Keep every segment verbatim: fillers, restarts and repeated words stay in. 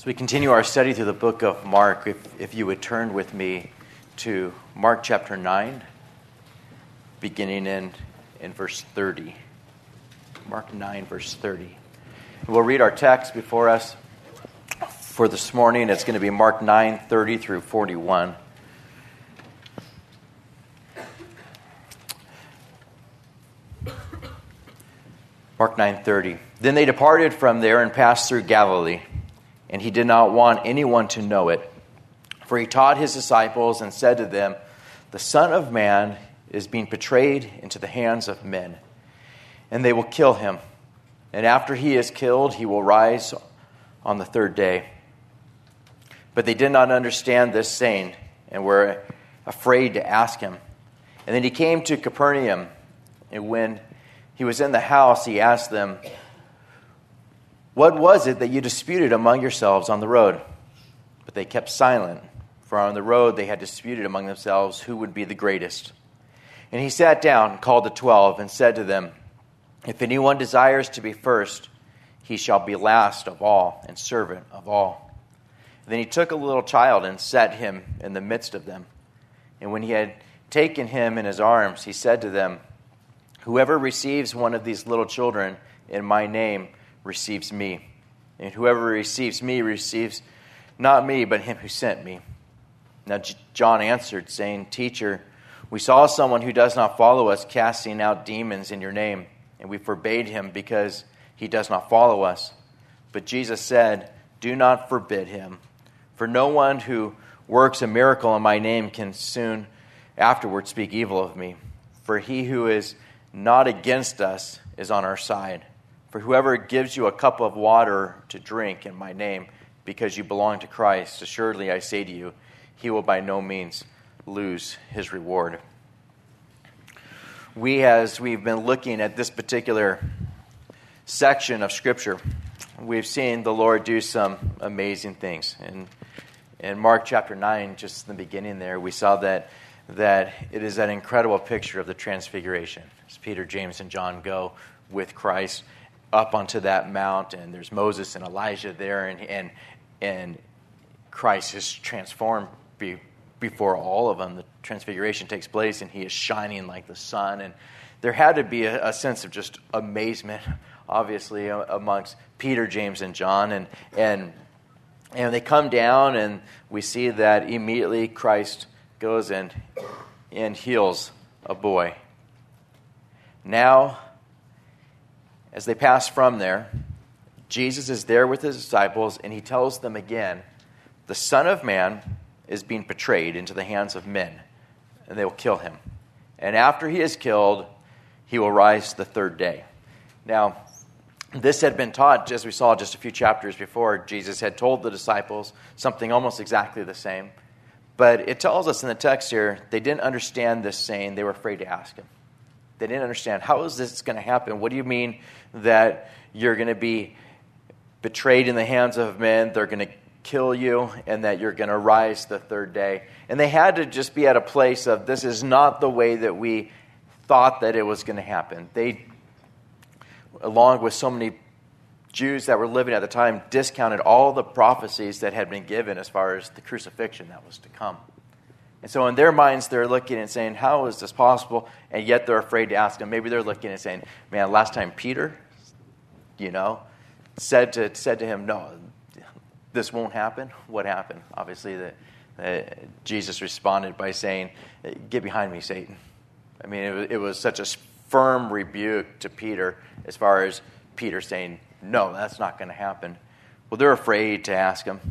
As we continue our study through the book of Mark, if, if you would turn with me to Mark chapter nine, beginning in, in verse thirty. Mark nine, verse thirty. We'll read our text before us for this morning. It's going to be Mark nine, thirty through forty-one. Mark nine, thirty. Then they departed from there and passed through Galilee. And he did not want anyone to know it. For he taught his disciples and said to them, "The Son of Man is being betrayed into the hands of men, and they will kill him. And after he is killed, he will rise on the third day." But they did not understand this saying, and were afraid to ask him. And then he came to Capernaum, and when he was in the house, he asked them, "What was it that you disputed among yourselves on the road?" But they kept silent, for on the road they had disputed among themselves who would be the greatest. And he sat down and called the twelve and said to them, "If anyone desires to be first, he shall be last of all and servant of all." Then he took a little child and set him in the midst of them. And when he had taken him in his arms, he said to them, "Whoever receives one of these little children in my name receives me. And whoever receives me receives not me, but him who sent me." Now John answered, saying, "Teacher, we saw someone who does not follow us casting out demons in your name, and we forbade him because he does not follow us." But Jesus said, "Do not forbid him, for no one who works a miracle in my name can soon afterward speak evil of me. For he who is not against us is on our side. For whoever gives you a cup of water to drink in my name, because you belong to Christ, assuredly I say to you, he will by no means lose his reward." We, as we've been looking at this particular section of Scripture, we've seen the Lord do some amazing things. And in Mark chapter nine, just in the beginning there, we saw that that it is an incredible picture of the Transfiguration. As Peter, James, and John go with Christ up onto that mount, and there's Moses and Elijah there, and and, and Christ is transformed be, before all of them. The Transfiguration takes place, and he is shining like the sun. And there had to be a, a sense of just amazement, obviously, amongst Peter, James, and John. And and and they come down, and we see that immediately Christ goes and and heals a boy. Now, as they pass from there, Jesus is there with his disciples, and he tells them again, "The Son of Man is being betrayed into the hands of men, and they will kill him. And after he is killed, he will rise the third day." Now, this had been taught, as we saw just a few chapters before. Jesus had told the disciples something almost exactly the same. But it tells us in the text here, they didn't understand this saying. They were afraid to ask him. They didn't understand, how is this going to happen? What do you mean that you're going to be betrayed in the hands of men, they're going to kill you, and that you're going to rise the third day? And they had to just be at a place of, this is not the way that we thought that it was going to happen. They, along with so many Jews that were living at the time, discounted all the prophecies that had been given as far as the crucifixion that was to come. And so in their minds, they're looking and saying, how is this possible? And yet they're afraid to ask him. Maybe they're looking and saying, man, last time Peter, you know, said to said to him, no, this won't happen. What happened? Obviously, the, uh, Jesus responded by saying, "Get behind me, Satan." I mean, it was, it was such a firm rebuke to Peter as far as Peter saying, no, that's not going to happen. Well, they're afraid to ask him.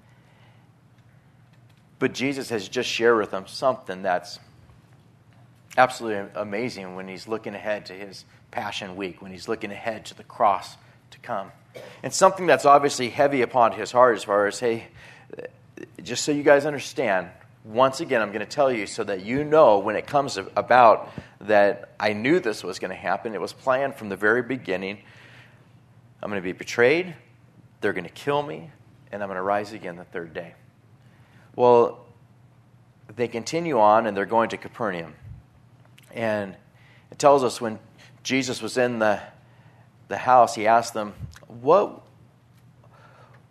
But Jesus has just shared with them something that's absolutely amazing when he's looking ahead to his Passion Week, when he's looking ahead to the cross to come. And something that's obviously heavy upon his heart as far as, hey, just so you guys understand, once again, I'm going to tell you so that you know when it comes about that I knew this was going to happen. It was planned from the very beginning. I'm going to be betrayed, they're going to kill me, and I'm going to rise again the third day. Well, they continue on, and they're going to Capernaum. And it tells us when Jesus was in the, the house, he asked them, what,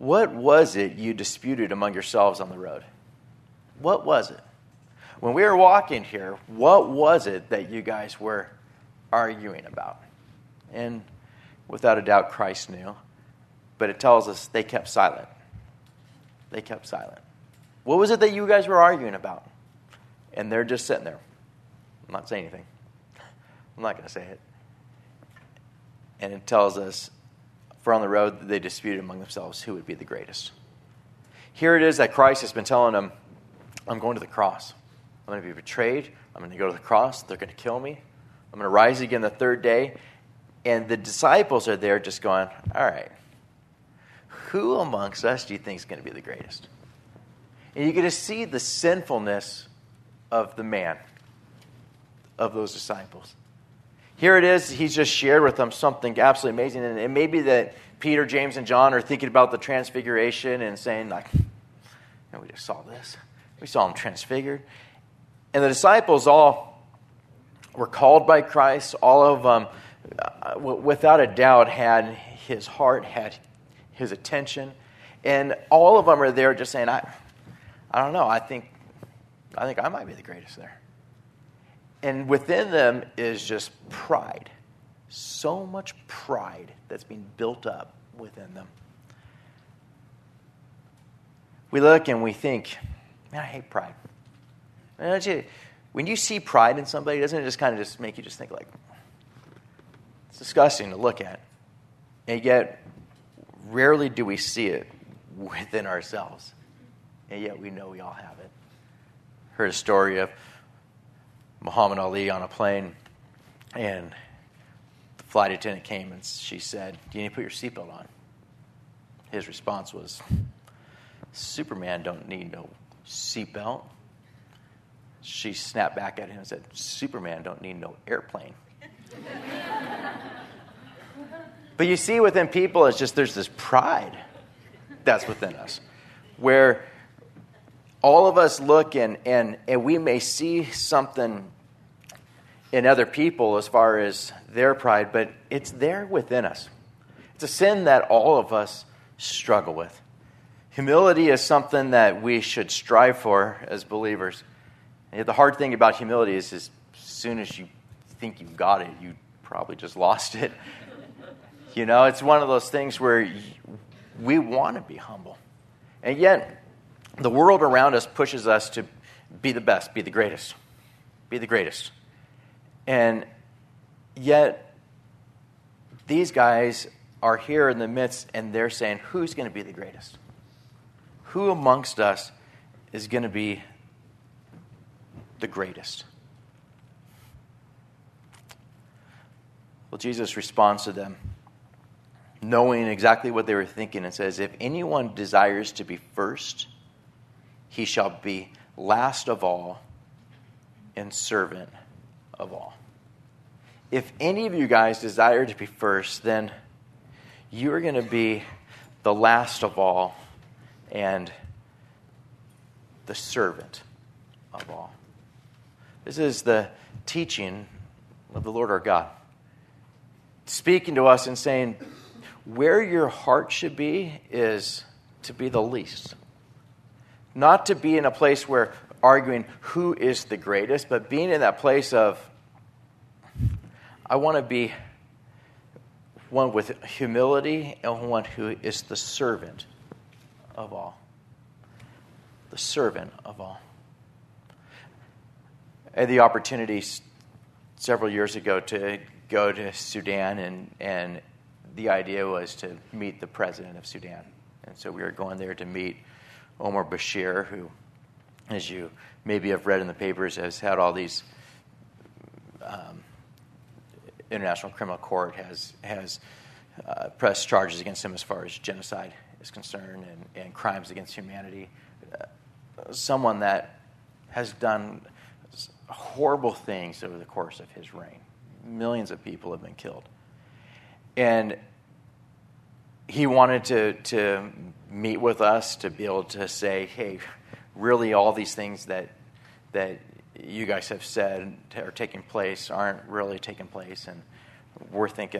what was it you disputed among yourselves on the road? What was it? When we were walking here, what was it that you guys were arguing about? And without a doubt, Christ knew. But it tells us they kept silent. They kept silent. What was it that you guys were arguing about? And they're just sitting there. I'm not saying anything. I'm not going to say it. And it tells us, for on the road, they disputed among themselves who would be the greatest. Here it is that Christ has been telling them, I'm going to the cross. I'm going to be betrayed. I'm going to go to the cross. They're going to kill me. I'm going to rise again the third day. And the disciples are there just going, all right, who amongst us do you think is going to be the greatest? And you get to see the sinfulness of the man, of those disciples. Here it is, he's just shared with them something absolutely amazing. And it may be that Peter, James, and John are thinking about the transfiguration and saying, like, we just saw this. We saw him transfigured. And the disciples all were called by Christ. All of them, uh, w- without a doubt, had his heart, had his attention. And all of them are there just saying, I, I don't know, I think, I think I might be the greatest there. And within them is just pride. So much pride that's being built up within them. We look and we think, man, I hate pride. And you, when you see pride in somebody, doesn't it just kind of just make you just think like, it's disgusting to look at. And yet, rarely do we see it within ourselves. And yet we know we all have it. Heard a story of Muhammad Ali on a plane, and the flight attendant came and she said, do you need to put your seatbelt on? His response was, Superman don't need no seatbelt. She snapped back at him and said, Superman don't need no airplane. But you see within people, it's just there's this pride that's within us, where all of us look and, and, and we may see something in other people as far as their pride, but it's there within us. It's a sin that all of us struggle with. Humility is something that we should strive for as believers. And yet the hard thing about humility is, is as soon as you think you've got it, you probably just lost it. You know, it's one of those things where we want to be humble. And yet, the world around us pushes us to be the best, be the greatest, be the greatest. And yet, these guys are here in the midst, and they're saying, who's going to be the greatest? Who amongst us is going to be the greatest? Well, Jesus responds to them, knowing exactly what they were thinking, and says, if anyone desires to be first, he shall be last of all and servant of all. If any of you guys desire to be first, then you are going to be the last of all and the servant of all. This is the teaching of the Lord our God, speaking to us and saying, where your heart should be is to be the least. Not to be in a place where arguing who is the greatest, but being in that place of, I want to be one with humility and one who is the servant of all. The servant of all. I had the opportunity several years ago to go to Sudan, and, and the idea was to meet the president of Sudan. And so we were going there to meet Omar Bashir, who, as you maybe have read in the papers, has had all these um, International Criminal Court has has uh, pressed charges against him as far as genocide is concerned and, and crimes against humanity. Uh, someone that has done horrible things over the course of his reign. Millions of people have been killed. And he wanted to, to meet with us to be able to say, hey, really all these things that that you guys have said are taking place aren't really taking place. And we're thinking,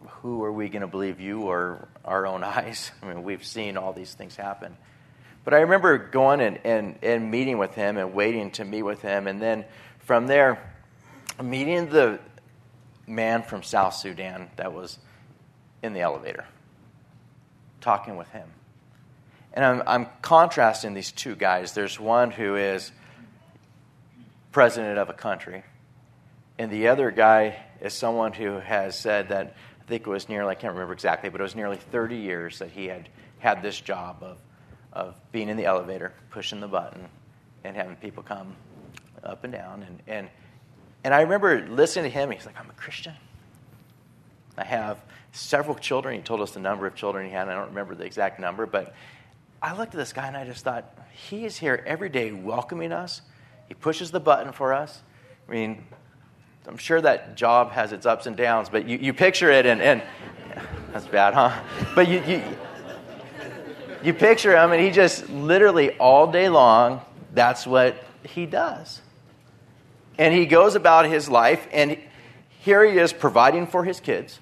who are we going to believe, you or our own eyes? I mean, we've seen all these things happen. But I remember going and, and, and meeting with him and waiting to meet with him. And then from there, meeting the man from South Sudan that was in the elevator, talking with him. And I'm, I'm contrasting these two guys. There's one who is president of a country, and the other guy is someone who has said that, I think it was nearly, I can't remember exactly, but it was nearly thirty years that he had had this job of, of being in the elevator, pushing the button, and having people come up and down. And, and, and I remember listening to him. He's like, I'm a Christian. I have several children. He told us the number of children he had. I don't remember the exact number, but I looked at this guy and I just thought, he is here every day welcoming us. He pushes the button for us. I mean, I'm sure that job has its ups and downs, but you, you picture it, and, and that's bad, huh? But you, you you picture him, and he just literally all day long, that's what he does. And he goes about his life, and here he is providing for his kids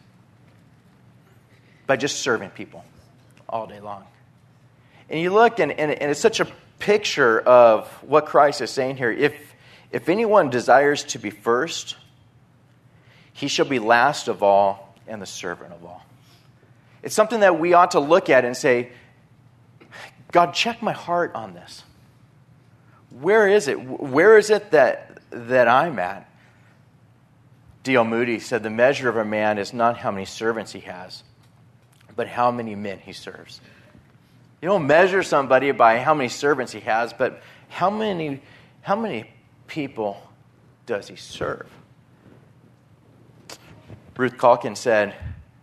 by just serving people all day long. And you look, and, and, and it's such a picture of what Christ is saying here. If, if anyone desires to be first, he shall be last of all and the servant of all. It's something that we ought to look at and say, God, check my heart on this. Where is it? Where is it that, that I'm at? D L Moody said, the measure of a man is not how many servants he has, but how many men he serves. You don't measure somebody by how many servants he has, but how many, how many people does he serve? Ruth Calkins said,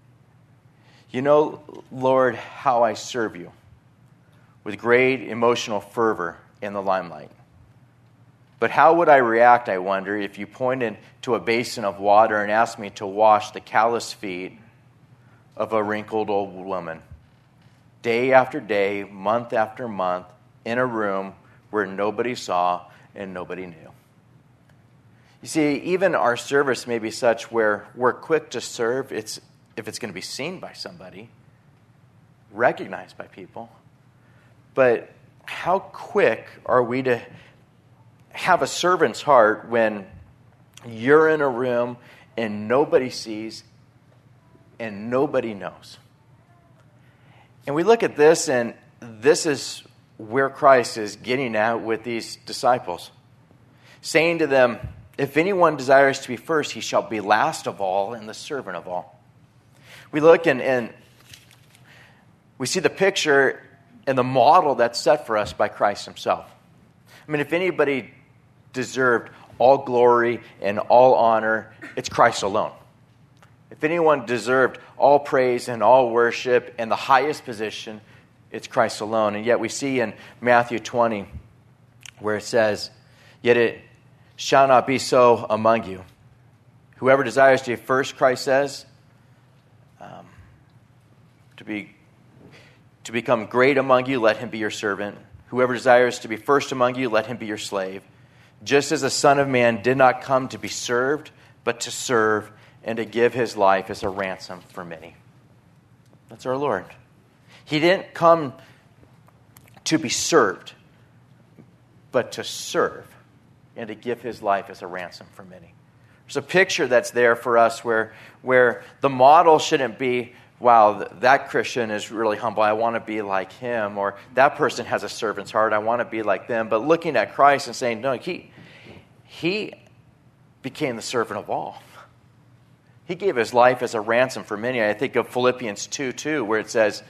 you know, Lord, how I serve you with great emotional fervor in the limelight. But how would I react, I wonder, if you pointed to a basin of water and asked me to wash the calloused feet of a wrinkled old woman, day after day, month after month, in a room where nobody saw and nobody knew. You see, even our service may be such where we're quick to serve it's, if it's going to be seen by somebody, recognized by people. But how quick are we to have a servant's heart when you're in a room and nobody sees and nobody knows? And we look at this, and this is where Christ is getting at with these disciples, saying to them, if anyone desires to be first, he shall be last of all and the servant of all. We look and, and we see the picture and the model that's set for us by Christ himself. I mean, if anybody deserved all glory and all honor, it's Christ alone. If anyone deserved all praise and all worship and the highest position, it's Christ alone. And yet we see in Matthew twenty where it says, yet it shall not be so among you. Whoever desires to be first, Christ says, um, to be to become great among you, let him be your servant. Whoever desires to be first among you, let him be your slave. Just as the Son of Man did not come to be served, but to serve and to give his life as a ransom for many. That's our Lord. He didn't come to be served, but to serve and to give his life as a ransom for many. There's a picture that's there for us where, where the model shouldn't be, wow, that Christian is really humble, I want to be like him, or that person has a servant's heart, I want to be like them. But looking at Christ and saying, no, he, he became the servant of all. He gave his life as a ransom for many. I think of Philippians two two, where it says,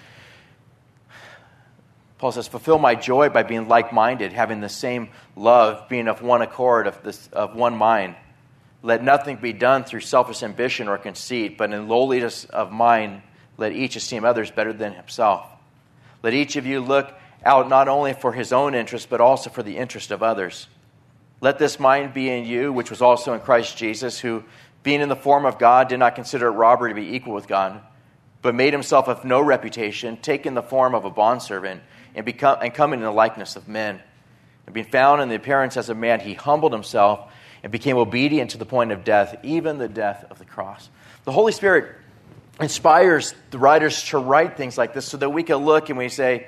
Paul says, fulfill my joy by being like-minded, having the same love, being of one accord, of, this, of one mind. Let nothing be done through selfish ambition or conceit, but in lowliness of mind, let each esteem others better than himself. Let each of you look out not only for his own interest, but also for the interest of others. Let this mind be in you, which was also in Christ Jesus, who, being in the form of God, did not consider it robbery to be equal with God, but made himself of no reputation, taking the form of a bondservant, and, become, and coming in the likeness of men. And being found in the appearance as a man, he humbled himself and became obedient to the point of death, even the death of the cross. The Holy Spirit inspires the writers to write things like this so that we can look and we say,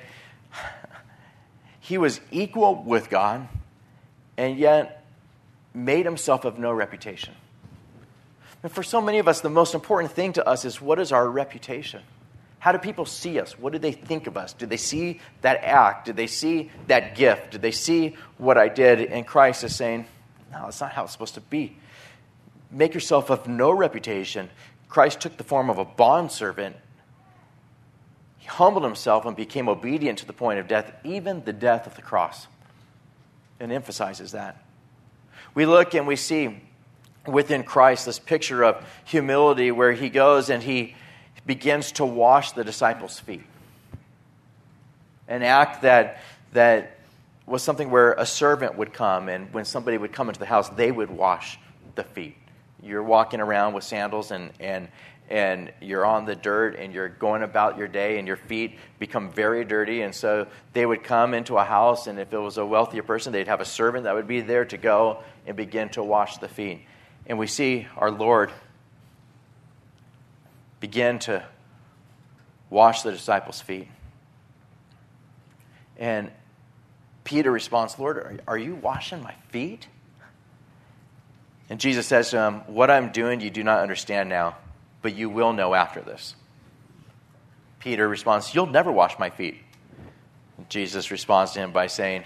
he was equal with God and yet made himself of no reputation. And for so many of us, the most important thing to us is, what is our reputation? How do people see us? What do they think of us? Do they see that act? Do they see that gift? Do they see what I did? And Christ is saying, no, that's not how it's supposed to be. Make yourself of no reputation. Christ took the form of a bondservant. He humbled himself and became obedient to the point of death, even the death of the cross. And emphasizes that. We look and we see within Christ this picture of humility where he goes and he begins to wash the disciples' feet. An act that that was something where a servant would come, and when somebody would come into the house, they would wash the feet. You're walking around with sandals and and and you're on the dirt and you're going about your day and your feet become very dirty, and so they would come into a house, and if it was a wealthier person, they'd have a servant that would be there to go and begin to wash the feet. And we see our Lord begin to wash the disciples' feet. And Peter responds, Lord, are, are you washing my feet? And Jesus says to him, what I'm doing you do not understand now, but you will know after this. Peter responds, you'll never wash my feet. And Jesus responds to him by saying,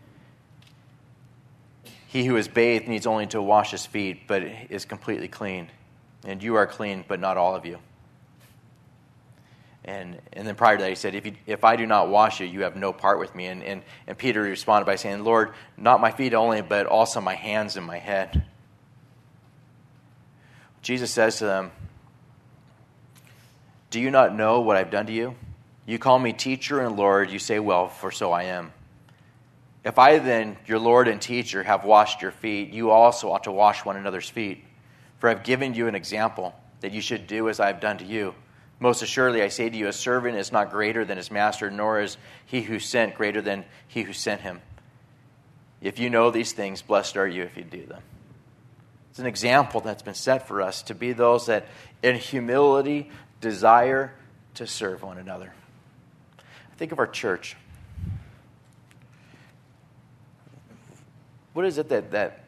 he who is bathed needs only to wash his feet, but is completely clean. And you are clean, but not all of you. And and then prior to that, he said, if you, if I do not wash you, you have no part with me. And, and, and Peter responded by saying, Lord, not my feet only, but also my hands and my head. Jesus says to them, do you not know what I've done to you? You call me teacher and Lord. You say, well, for so I am. If I then, your Lord and teacher, have washed your feet, you also ought to wash one another's feet. For I've given you an example that you should do as I have done to you. Most assuredly, I say to you, a servant is not greater than his master, nor is he who sent greater than he who sent him. If you know these things, blessed are you if you do them. It's an example that's been set for us to be those that in humility desire to serve one another. Think of our church. What is it that, that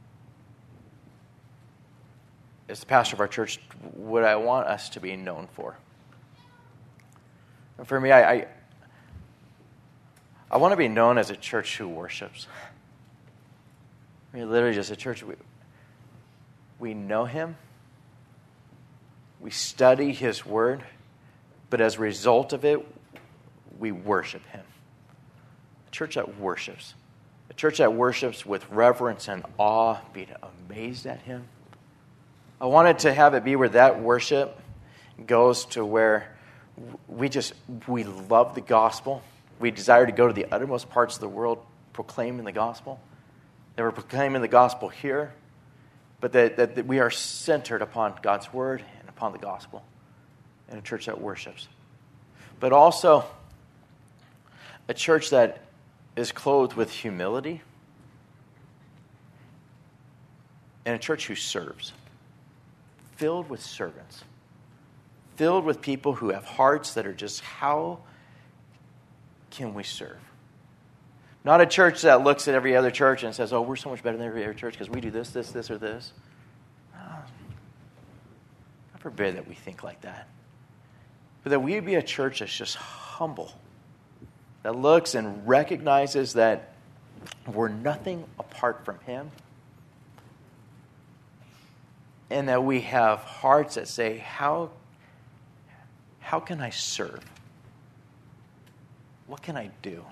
as the pastor of our church, what I want us to be known for? And for me, I, I I want to be known as a church who worships. I mean, literally just a church. We, we know him. We study his word. But as a result of it, we worship him. A church that worships. A church that worships with reverence and awe, being amazed at him. I wanted to have it be where that worship goes to where we just, we love the gospel. We desire to go to the uttermost parts of the world proclaiming the gospel. That we're proclaiming the gospel here, but that, that, that we are centered upon God's word and upon the gospel. And a church that worships. But also a church that is clothed with humility. And a church who serves. Filled with servants. Filled with people who have hearts that are just, how can we serve? Not a church that looks at every other church and says, oh, we're so much better than every other church because we do this, this, this, or this. Oh, I forbid that we think like that. But that we be a church that's just humble. That looks and recognizes that we're nothing apart from him. And that we have hearts that say, how, how can I serve? What can I do?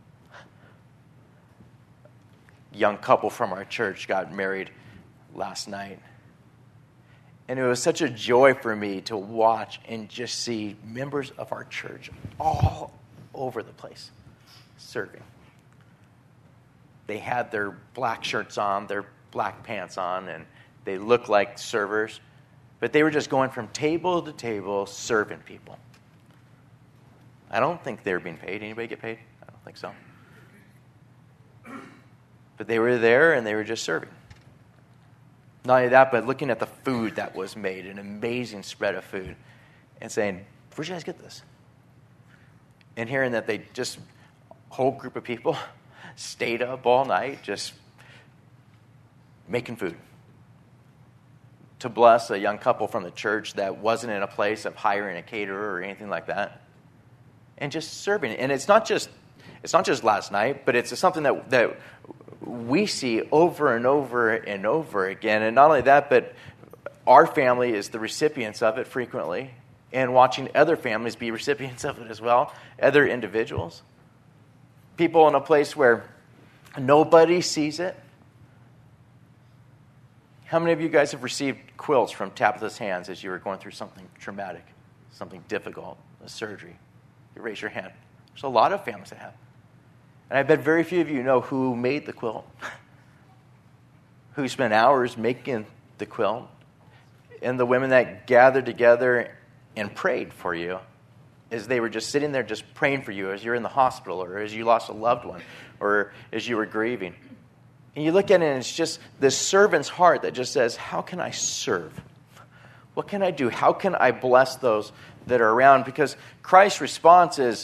Young couple from our church got married last night. And it was such a joy for me to watch and just see members of our church all over the place serving. They had their black shirts on, their black pants on, and they looked like servers. But they were just going from table to table serving people. I don't think they were being paid. Anybody get paid? I don't think so. But they were there and they were just serving. Not only that, but looking at the food that was made, an amazing spread of food. and saying, where'd you guys get this? And hearing that they just, a whole group of people stayed up all night just making food to bless a young couple from the church that wasn't in a place of hiring a caterer or anything like that, and just serving. And it's not just it's not just last night, but it's something that that we see over and over and over again. And not only that, but our family is the recipients of it frequently, and watching other families be recipients of it as well, other individuals, people in a place where nobody sees it. How many of you guys have received quilts from Tabitha's hands as you were going through something traumatic, something difficult, a surgery? You raise your hand. There's a lot of families that have. And I bet very few of you know who made the quilt, who spent hours making the quilt, and the women that gathered together and prayed for you as they were just sitting there just praying for you as you're in the hospital or as you lost a loved one or as you were grieving. And you look at it and it's just this servant's heart that just says, how can I serve? What can I do? How can I bless those that are around? Because Christ's response is,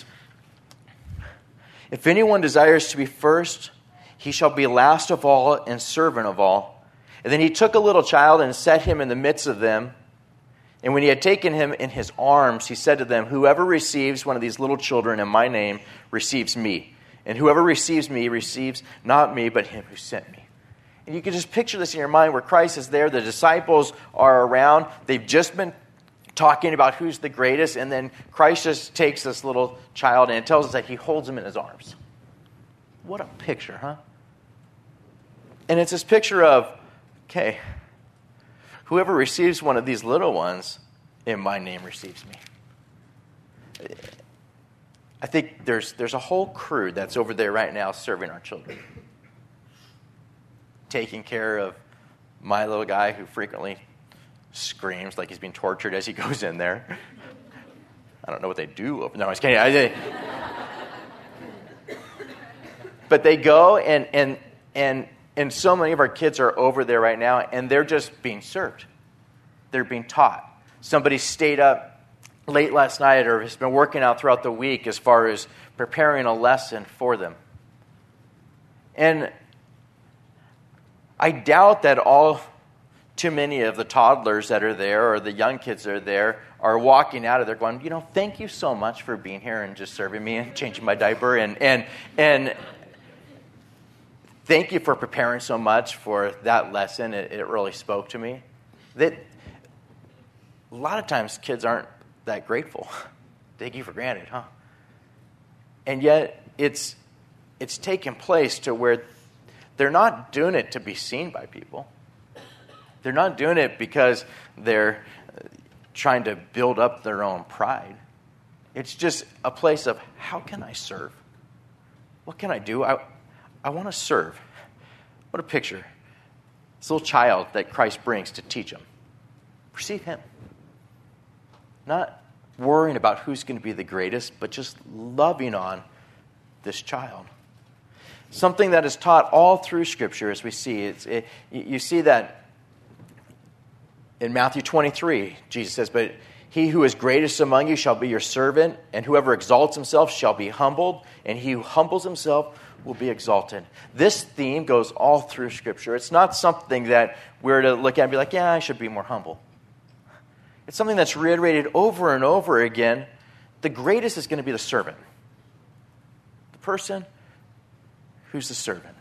if anyone desires to be first, he shall be last of all and servant of all. And then he took a little child and set him in the midst of them. And when he had taken him in his arms, he said to them, whoever receives one of these little children in my name receives me. And whoever receives me receives not me, but him who sent me. And you can just picture this in your mind where Christ is there. The disciples are around. They've just been talking about who's the greatest. And then Christ just takes this little child and tells us that he holds him in his arms. What a picture, huh? And it's this picture of, okay, whoever receives one of these little ones in my name receives me. I think there's there's a whole crew that's over there right now serving our children. Taking care of my little guy who frequently screams like he's being tortured as he goes in there. I don't know what they do over there. No, I was kidding. I, but they go and and and and so many of our kids are over there right now and they're just being served. They're being taught. Somebody stayed up late last night or has been working out throughout the week as far as preparing a lesson for them. And I doubt that all too many of the toddlers that are there or the young kids that are there are walking out of there going, you know, thank you so much for being here and just serving me and changing my diaper and and and thank you for preparing so much for that lesson. It, it really spoke to me. That a lot of times kids aren't that grateful. Take you for granted, huh? And yet it's it's taken place to where they're not doing it to be seen by people. They're not doing it because they're trying to build up their own pride. It's just a place of, how can I serve? What can I do? I I want to serve. What a picture. This little child that Christ brings to teach him. Receive him. Not worrying about who's going to be the greatest, but just loving on this child. Something that is taught all through Scripture, as we see. It's, it, you see that in Matthew twenty-three, Jesus says, but he who is greatest among you shall be your servant, and whoever exalts himself shall be humbled, and he who humbles himself will be exalted. This theme goes all through Scripture. It's not something that we're to look at and be like, yeah, I should be more humble. It's something that's reiterated over and over again. The greatest is going to be the servant. The person who's the servant.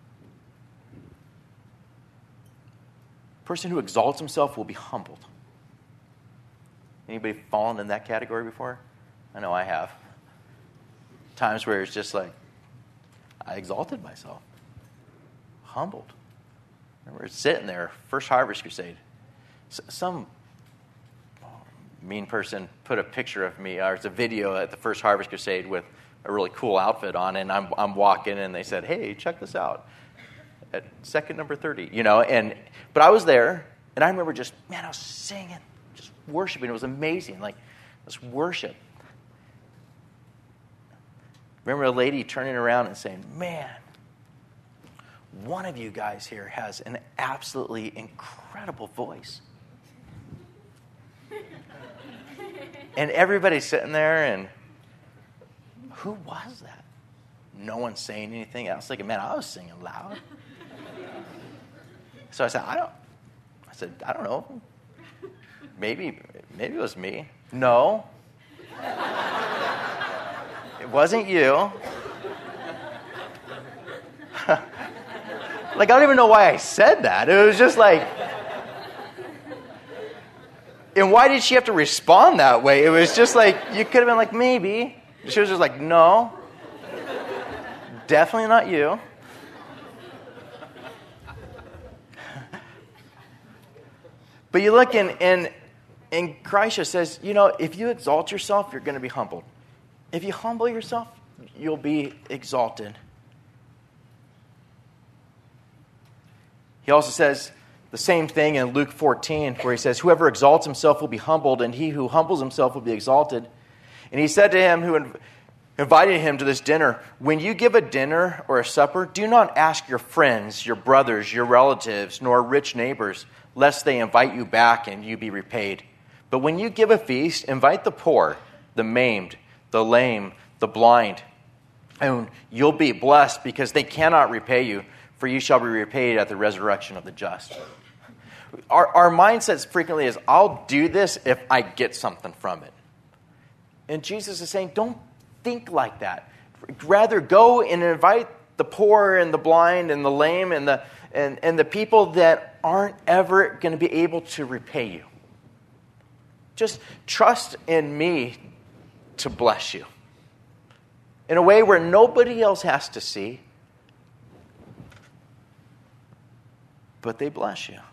The person who exalts himself will be humbled. Anybody fallen in that category before? I know I have. Times where it's just like, I exalted myself. Humbled. I remember sitting there, first Harvest Crusade. Some mean person put a picture of me, or it's a video at the first Harvest Crusade with a really cool outfit on, and I'm I'm walking, and they said, hey, check this out. At second number thirty, you know, and but I was there, and I remember just, man, I was singing, just worshiping. It was amazing, like, this worship. Remember a lady turning around and saying, man, one of you guys here has an absolutely incredible voice. And everybody's sitting there, and who was that? No one's saying anything. I was thinking, man, I was singing loud. So I said, I don't, I said, I don't know. Maybe, maybe it was me. No. It wasn't you. Like, I don't even know why I said that. It was just like, and why did she have to respond that way? It was just like, you could have been like, maybe. She was just like, no. Definitely not you. But you look in, in, in Christ just says, you know, if you exalt yourself, you're going to be humbled. If you humble yourself, you'll be exalted. He also says the same thing in Luke fourteen, where he says, whoever exalts himself will be humbled, and he who humbles himself will be exalted. And he said to him who inv- invited him to this dinner, when you give a dinner or a supper, do not ask your friends, your brothers, your relatives, nor rich neighbors, lest they invite you back and you be repaid. But when you give a feast, invite the poor, the maimed, the lame, the blind, and you'll be blessed because they cannot repay you, for you shall be repaid at the resurrection of the just. Our, our mindset frequently is, I'll do this if I get something from it. And Jesus is saying, don't think like that. Rather, go and invite the poor and the blind and the lame and the and, and the people that aren't ever going to be able to repay you. Just trust in me to bless you in a way where nobody else has to see, but they bless you.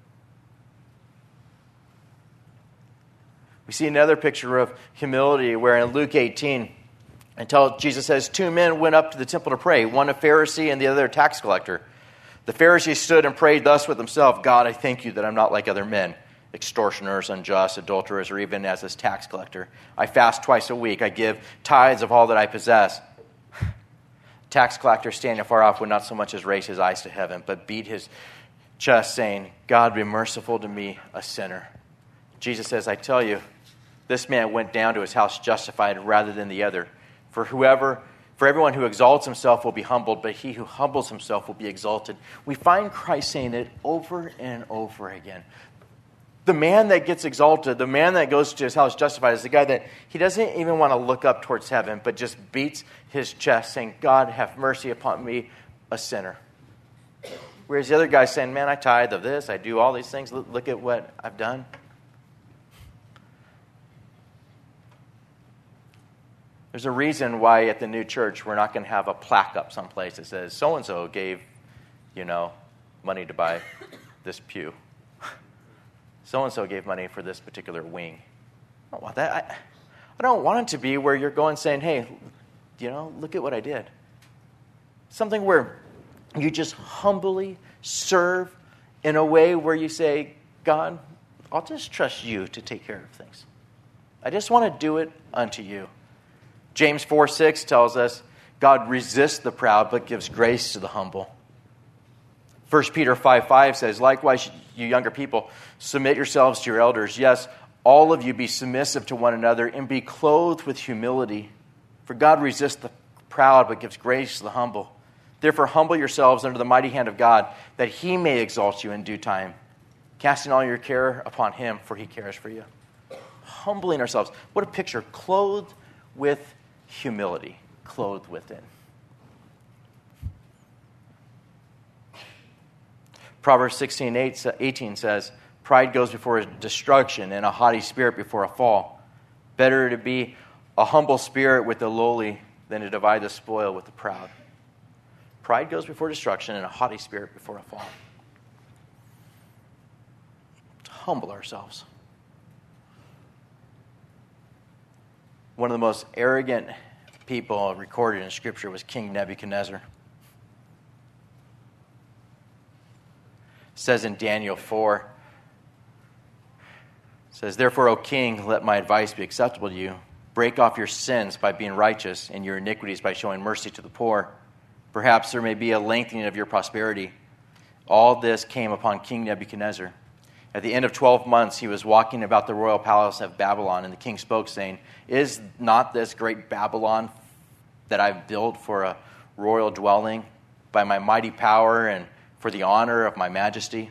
We see another picture of humility where in Luke eighteen, until Jesus says, two men went up to the temple to pray, one a Pharisee and the other a tax collector. The Pharisee stood and prayed thus with himself, God, I thank you that I'm not like other men, extortioners, unjust, adulterers, or even as this tax collector. I fast twice a week. I give tithes of all that I possess. Tax collector standing far off would not so much as raise his eyes to heaven, but beat his chest, saying, God, be merciful to me, a sinner. Jesus says, I tell you, this man went down to his house justified rather than the other. For whoever, for everyone who exalts himself will be humbled, but he who humbles himself will be exalted. We find Christ saying it over and over again. The man that gets exalted, the man that goes to his house justified, is the guy that he doesn't even want to look up towards heaven, but just beats his chest, saying, God, have mercy upon me, a sinner. Whereas the other guy's saying, man, I tithe of this, I do all these things, look at what I've done. There's a reason why at the new church we're not going to have a plaque up someplace that says, so-and-so gave, you know, money to buy this pew. So-and-so gave money for this particular wing. I don't want that. I, I don't want it to be where you're going saying, hey, you know, look at what I did. Something where you just humbly serve in a way where you say, God, I'll just trust you to take care of things. I just want to do it unto you. James four six tells us, God resists the proud, but gives grace to the humble. First Peter five five says, likewise, you younger people, submit yourselves to your elders. Yes, all of you be submissive to one another and be clothed with humility. For God resists the proud, but gives grace to the humble. Therefore, humble yourselves under the mighty hand of God, that he may exalt you in due time, casting all your care upon him, for he cares for you. Humbling ourselves. What a picture. Clothed with humility. Clothed with it. Proverbs sixteen eighteen says, pride goes before destruction, and a haughty spirit before a fall. Better to be a humble spirit with the lowly than to divide the spoil with the proud. Pride goes before destruction, and a haughty spirit before a fall. To humble ourselves. One of the most arrogant people recorded in Scripture was King Nebuchadnezzar. It says in Daniel four, it says, therefore, O king, let my advice be acceptable to you. Break off your sins by being righteous, and your iniquities by showing mercy to the poor. Perhaps there may be a lengthening of your prosperity. All this came upon King Nebuchadnezzar. At the end of twelve months, he was walking about the royal palace of Babylon, and the king spoke, saying, "Is not this great Babylon that I've built for a royal dwelling by my mighty power and for the honor of my majesty?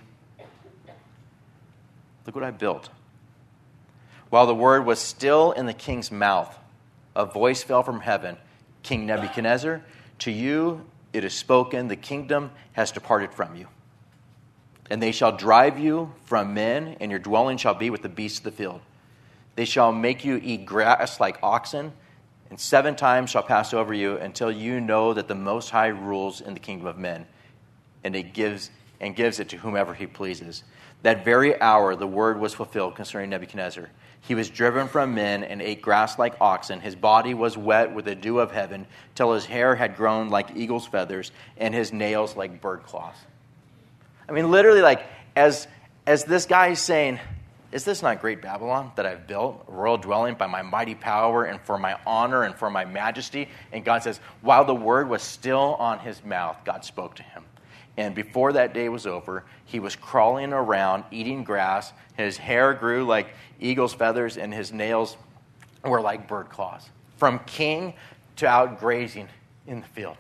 Look what I built." While the word was still in the king's mouth, a voice fell from heaven, "King Nebuchadnezzar, to you it is spoken, the kingdom has departed from you. And they shall drive you from men, and your dwelling shall be with the beasts of the field. They shall make you eat grass like oxen, and seven times shall pass over you until you know that the Most High rules in the kingdom of men, and it gives and gives it to whomever he pleases." That very hour the word was fulfilled concerning Nebuchadnezzar. He was driven from men and ate grass like oxen. His body was wet with the dew of heaven, till his hair had grown like eagle's feathers, and his nails like bird claws. I mean, literally, like, as as this guy is saying, "Is this not great Babylon that I've built, a royal dwelling by my mighty power and for my honor and for my majesty?" And God says, while the word was still on his mouth, God spoke to him. And before that day was over, he was crawling around, eating grass. His hair grew like eagle's feathers, and his nails were like bird claws. From king to out grazing in the field.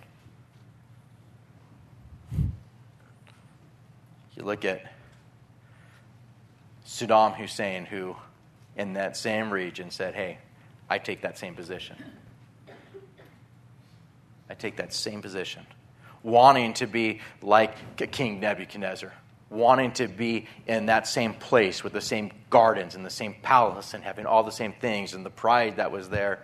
You look at Saddam Hussein, who in that same region said, "Hey, I take that same position. I take that same position." Wanting to be like King Nebuchadnezzar. Wanting to be in that same place with the same gardens and the same palace and having all the same things and the pride that was there.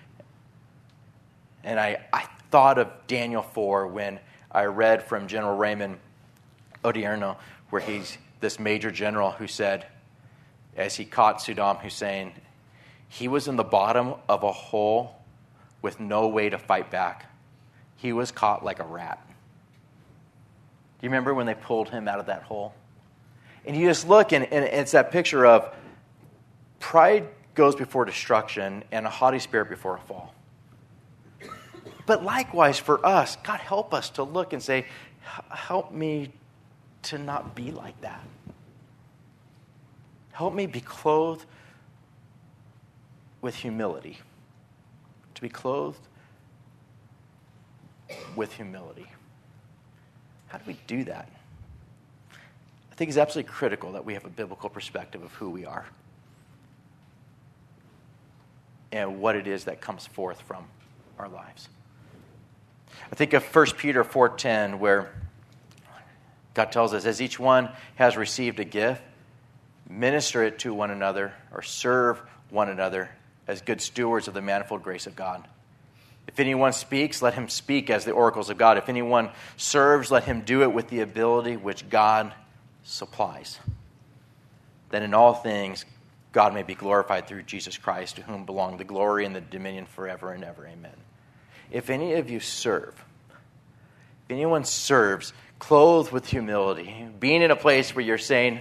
And I, I thought of Daniel four when I read from General Raymond Odierno, where he's this major general who said, as he caught Saddam Hussein, he was in the bottom of a hole with no way to fight back. He was caught like a rat. Do you remember when they pulled him out of that hole? And you just look, and, and it's that picture of pride goes before destruction and a haughty spirit before a fall. But likewise for us, God help us to look and say, help me to not be like that. Help me be clothed with humility. To be clothed with humility. How do we do that? I think it's absolutely critical that we have a biblical perspective of who we are and what it is that comes forth from our lives. I think of First Peter four ten, where God tells us, as each one has received a gift, minister it to one another or serve one another as good stewards of the manifold grace of God. If anyone speaks, let him speak as the oracles of God. If anyone serves, let him do it with the ability which God supplies. That in all things, God may be glorified through Jesus Christ, to whom belong the glory and the dominion forever and ever. Amen. If any of you serve, if anyone serves, clothed with humility, being in a place where you're saying,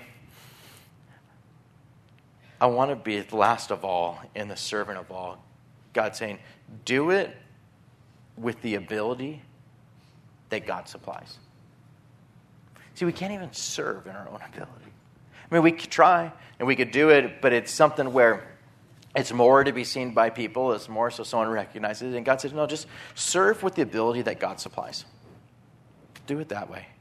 I want to be the last of all and the servant of all. God's saying, do it with the ability that God supplies. See, we can't even serve in our own ability. I mean, we could try and we could do it, but it's something where it's more to be seen by people. It's more so someone recognizes it. And God says, no, just serve with the ability that God supplies. Do it that way.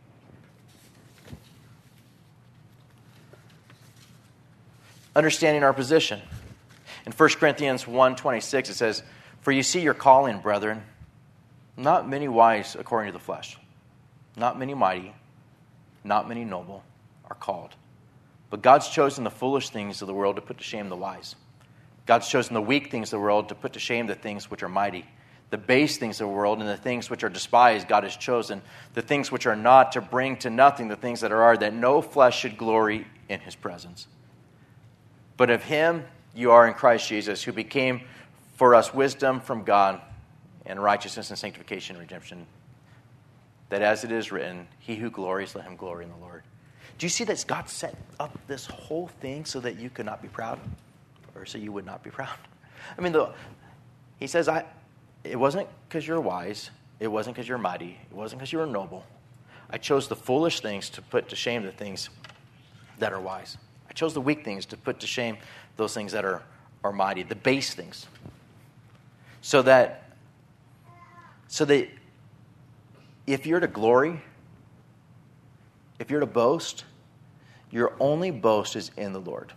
Understanding our position. In First Corinthians one twenty-six, it says, for you see your calling, brethren, not many wise according to the flesh, not many mighty, not many noble are called. But God's chosen the foolish things of the world to put to shame the wise. God's chosen the weak things of the world to put to shame the things which are mighty. The base things of the world and the things which are despised, God has chosen. The things which are not, to bring to nothing the things that are, that no flesh should glory in his presence. But of him you are in Christ Jesus, who became for us wisdom from God and righteousness and sanctification and redemption. That as it is written, he who glories, let him glory in the Lord. Do you see that God set up this whole thing so that you could not be proud? Or so you would not be proud? I mean, the, he says, I. it wasn't because you're wise. It wasn't because you're mighty. It wasn't because you were noble. I chose the foolish things to put to shame the things that are wise. I chose the weak things to put to shame those things that are, are mighty, the base things. So that, so that if you're to glory, if you're to boast, your only boast is in the Lord.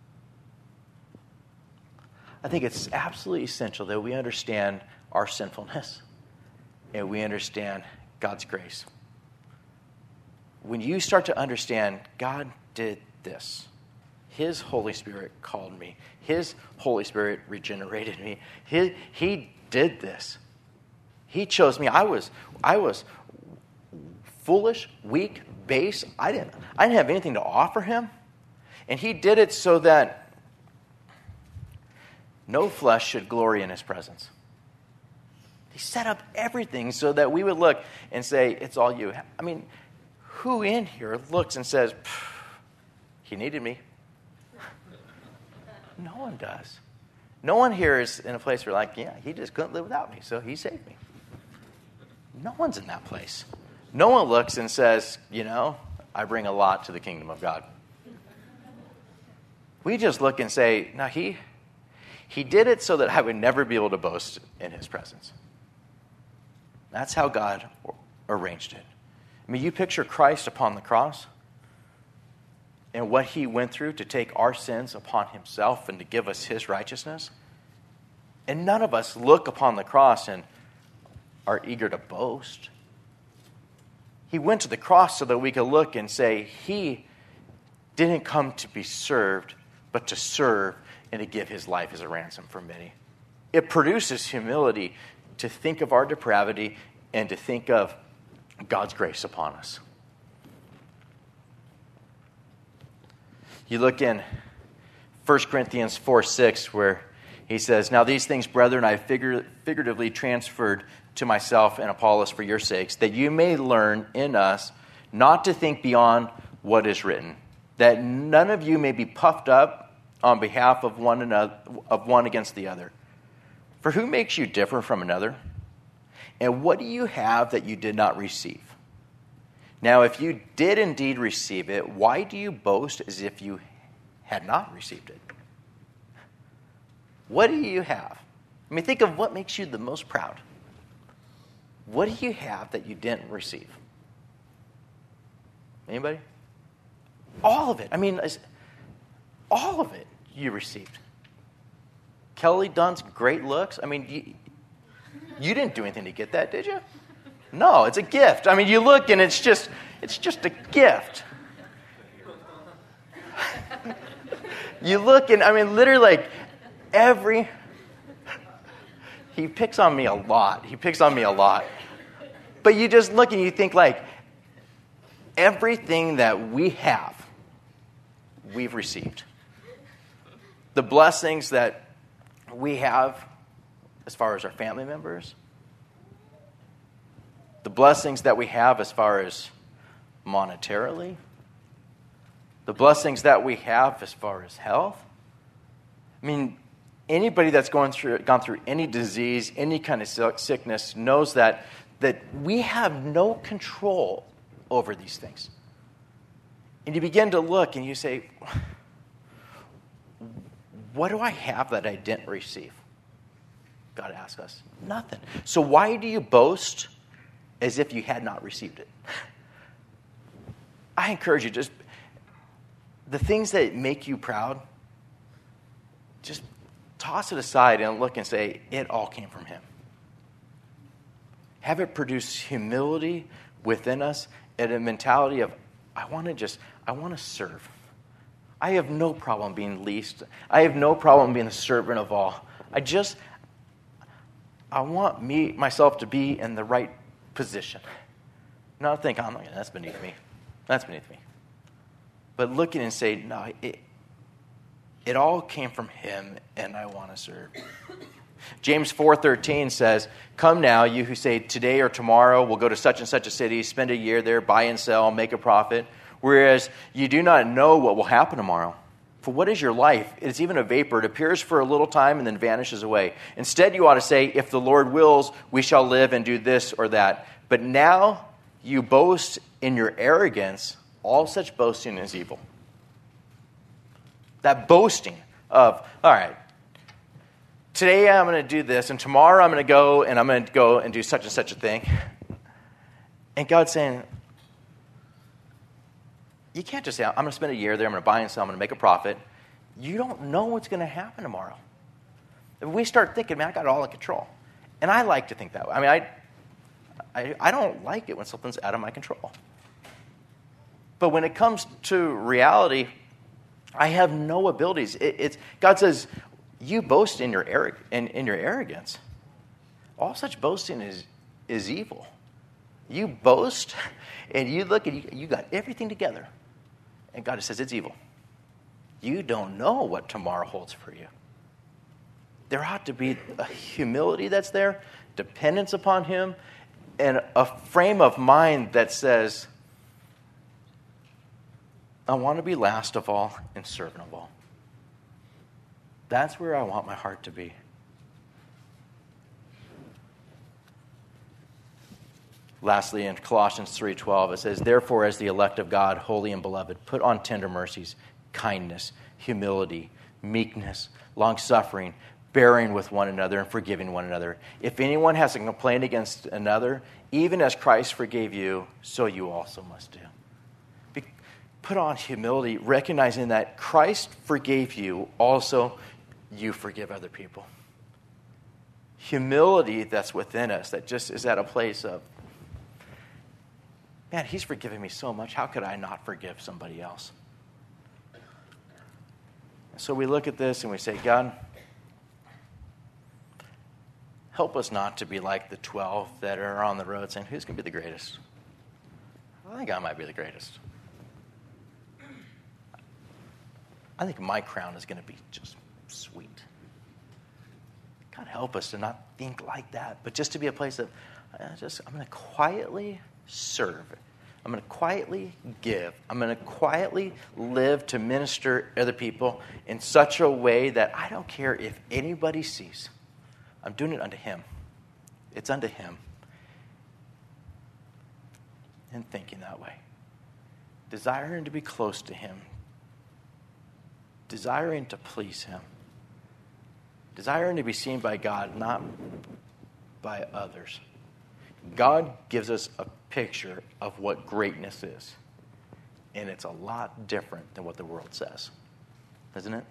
I think it's absolutely essential that we understand our sinfulness and we understand God's grace. When you start to understand God did this, His Holy Spirit called me, His Holy Spirit regenerated me, He, he did this. He chose me. I was, I was foolish, weak, base. I didn't, I didn't have anything to offer Him. And He did it so that no flesh should glory in His presence. He set up everything so that we would look and say, it's all you. I mean, who in here looks and says, He needed me? No one does. No one here is in a place where like, yeah, He just couldn't live without me, so He saved me. No one's in that place. No one looks and says, you know, I bring a lot to the kingdom of God. We just look and say, no, He... He did it so that I would never be able to boast in His presence. That's how God arranged it. I mean, you picture Christ upon the cross and what He went through to take our sins upon Himself and to give us His righteousness. And none of us look upon the cross and are eager to boast. He went to the cross so that we could look and say, He didn't come to be served, but to serve and to give His life as a ransom for many. It produces humility to think of our depravity and to think of God's grace upon us. You look in First Corinthians four six where he says, now these things, brethren, I figure, figuratively transferred to myself and Apollos for your sakes, that you may learn in us not to think beyond what is written, that none of you may be puffed up on behalf of one another, of one against the other. For who makes you different from another? And what do you have that you did not receive? Now, if you did indeed receive it, why do you boast as if you had not received it? What do you have? I mean, think of what makes you the most proud. What do you have that you didn't receive? Anybody? All of it. I mean, all of it you received. Kelly Dunn's great looks. I mean, you, you didn't do anything to get that, did you? No, it's a gift. I mean, you look and it's just, it's just a gift. You look and, I mean, literally like every, he picks on me a lot. He picks on me a lot. But you just look and you think like, everything that we have, we've received. The blessings that we have as far as our family members, the blessings that we have as far as monetarily, the blessings that we have as far as health. I mean, anybody that's going through, gone through any disease, any kind of sickness knows that, that we have no control over these things. And you begin to look and you say, what do I have that I didn't receive? God asks us. Nothing. So why do you boast as if you had not received it? I encourage you, just the things that make you proud, just toss it aside and look and say, it all came from Him. Have it produce humility within us and a mentality of, I want to just, I want to serve. I have no problem being least. I have no problem being the servant of all. I just, I want me, myself to be in the right position. Not think, oh, that's beneath me. That's beneath me. But looking and say, no, it, it all came from Him, and I want to serve. James four thirteen says, come now, you who say, today or tomorrow we'll go to such and such a city, spend a year there, buy and sell, make a profit. Whereas you do not know what will happen tomorrow. For what is your life? It is even a vapor. It appears for a little time and then vanishes away. Instead, you ought to say, if the Lord wills, we shall live and do this or that. But now you boast in your arrogance. All such boasting is evil. That boasting of, all right, today I'm going to do this, and tomorrow I'm going to go, and I'm going to go and do such and such a thing. And God's saying, you can't just say, I'm going to spend a year there, I'm going to buy and sell, I'm going to make a profit. You don't know what's going to happen tomorrow. If we start thinking, man, I got it all in control. And I like to think that way. I mean, I, I, I don't like it when something's out of my control. But when it comes to reality, I have no abilities. It, it's, God says, you boast in your, arrog- in, in your arrogance. All such boasting is, is evil. You boast, and you look, and you, you got everything together. And God says, it's evil. You don't know what tomorrow holds for you. There ought to be a humility that's there, dependence upon Him, and a frame of mind that says, I want to be last of all and servant of all. That's where I want my heart to be. Lastly, in Colossians three twelve, it says, therefore, as the elect of God, holy and beloved, put on tender mercies, kindness, humility, meekness, long-suffering, bearing with one another and forgiving one another. If anyone has a complaint against another, even as Christ forgave you, so you also must do. Be, put on humility, recognizing that Christ forgave you, also you forgive other people. Humility that's within us, that just is at a place of, man, He's forgiven me so much. How could I not forgive somebody else? So we look at this and we say, God, help us not to be like the twelve that are on the road saying, who's going to be the greatest? I think I might be the greatest. I think my crown is going to be just sweet. God, help us to not think like that, but just to be a place of, I just, I'm going to quietly serve. I'm going to quietly give. I'm going to quietly live to minister other people in such a way that I don't care if anybody sees. I'm doing it unto Him. It's unto Him. And thinking that way. Desiring to be close to Him. Desiring to please Him. Desiring to be seen by God, not by others. God gives us a picture of what greatness is. And it's a lot different than what the world says. Isn't it?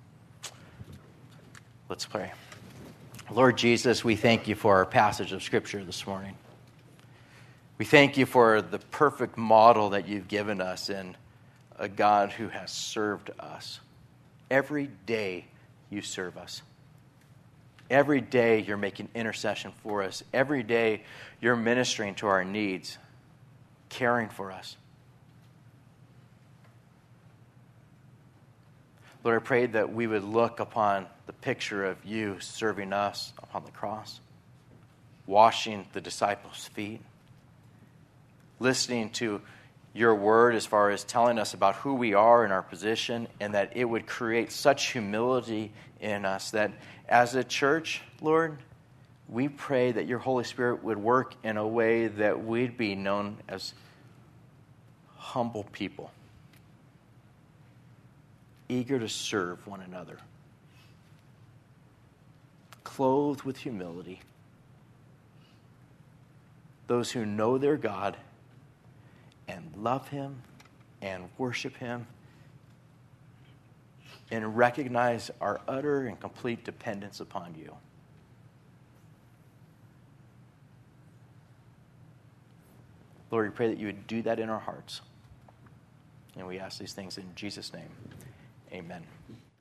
Let's pray. Lord Jesus, we thank You for our passage of Scripture this morning. We thank You for the perfect model that You've given us in a God who has served us. Every day You serve us. Every day You're making intercession for us. Every day You're ministering to our needs, caring for us. Lord, I pray that we would look upon the picture of You serving us upon the cross, washing the disciples' feet, listening to Your word as far as telling us about who we are and our position, and that it would create such humility in us that as a church, Lord, we pray that Your Holy Spirit would work in a way that we'd be known as humble people, eager to serve one another, clothed with humility, those who know their God and love Him and worship Him and recognize our utter and complete dependence upon You. Lord, we pray that You would do that in our hearts. And we ask these things in Jesus' name. Amen.